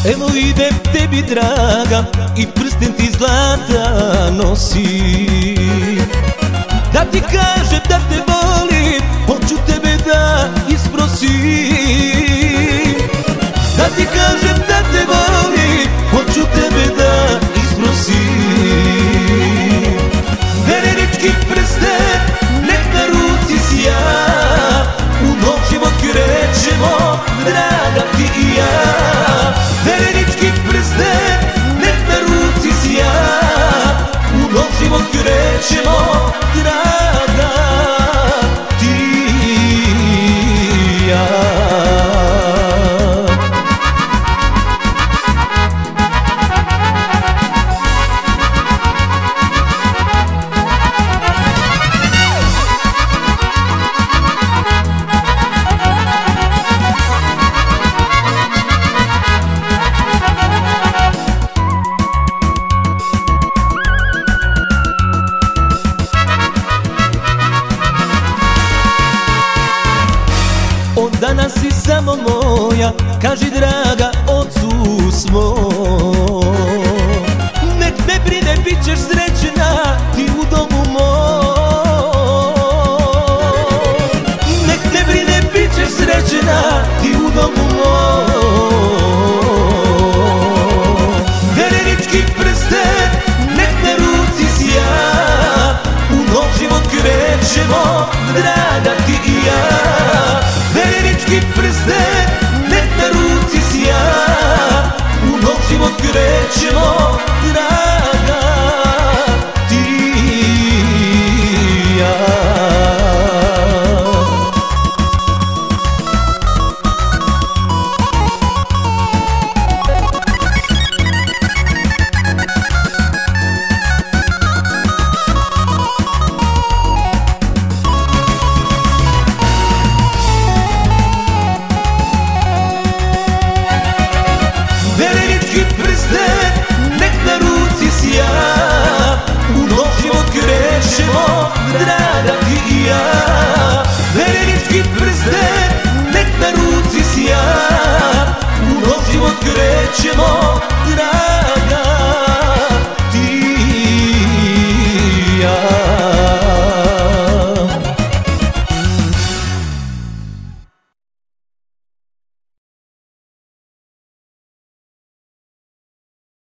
Evo idem tebi draga i prsten ti zlata nosi. Da ti kažem da te volim, hoću tebe da isprosim. Da ti kažem da te volim, hoću tebe da isprosim. Verenički prsten, nek na ruci sja, u nov život krećemo, draga ti i ja. Verenički prsten, nek na ruci sja, u nov život krećemo, draga ti i ja. Od danas si samo moja, kaži draga ocu svom. Nek ne brine, bit ćeš srećna ti u domu mom. Nek ne brine, bit ćeš srećna ti u domu mom. Verenički prsten, nek na ruci sja, u nov život krećemo, draga ti i ja. Verenički prsten, nek na ruci sja, u nov život krećemo.